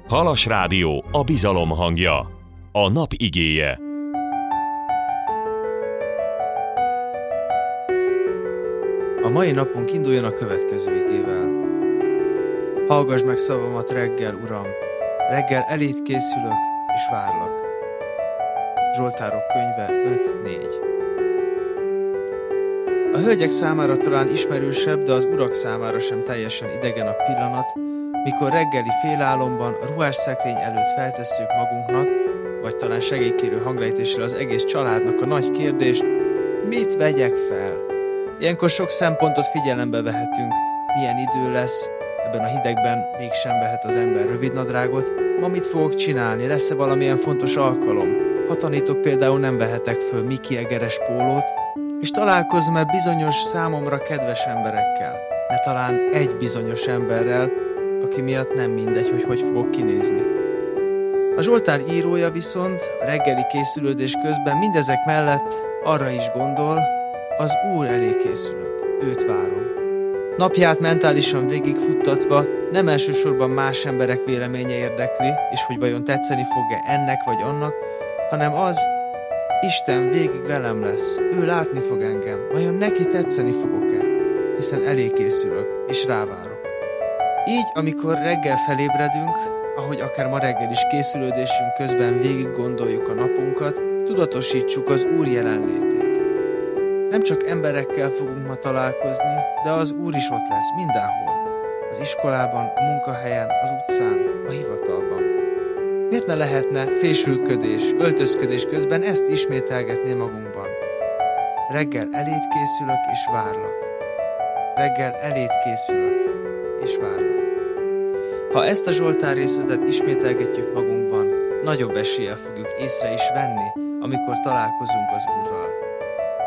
Halas Rádió, a bizalom hangja. A nap igéje. A mai napunk induljon a következő igével. Hallgass meg szavamat reggel, Uram, reggel eléd készülök és várlak. Zsoltárok könyve 5:4. A hölgyek számára talán ismerősebb, de az urak számára sem teljesen idegen a pillanat, mikor reggeli félálomban a ruhásszekrény előtt feltesszük magunknak, vagy talán segélykérő hanglejtéssel az egész családnak a nagy kérdést, mit vegyek fel? Ilyenkor sok szempontot figyelembe vehetünk, milyen idő lesz, ebben a hidegben mégsem vehet az ember rövidnadrágot, ma mit fogok csinálni, lesz-e valamilyen fontos alkalom? Ha tanítok, például nem vehetek föl Mickey Egeres pólót, és találkozom-e bizonyos számomra kedves emberekkel, ne talán egy bizonyos emberrel, aki miatt nem mindegy, hogy fogok kinézni. A Zsoltár írója viszont a reggeli készülődés közben mindezek mellett arra is gondol, az Úr elé készülök, őt várom. Napját mentálisan végigfuttatva nem elsősorban más emberek véleménye érdekli, és hogy vajon tetszeni fog-e ennek vagy annak, hanem az, Isten végig velem lesz, ő látni fog engem, vajon neki tetszeni fogok-e, hiszen elé készülök, és rávárok. Így, amikor reggel felébredünk, ahogy akár ma reggel is készülődésünk közben végig gondoljuk a napunkat, tudatosítsuk az Úr jelenlétét. Nem csak emberekkel fogunk ma találkozni, de az Úr is ott lesz mindenhol. Az iskolában, a munkahelyen, az utcán, a hivatalban. Miért ne lehetne fésülködés, öltözködés közben ezt ismételgetni magunkban? Reggel eléd készülök és várlak. Reggel eléd készülök és várlak. Ha ezt a Zsoltár részletet ismételgetjük magunkban, nagyobb eséllyel fogjuk észre is venni, amikor találkozunk az Úrral.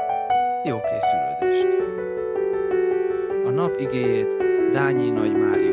Jó készülődést! A nap igéjét Dányi Nagy Mária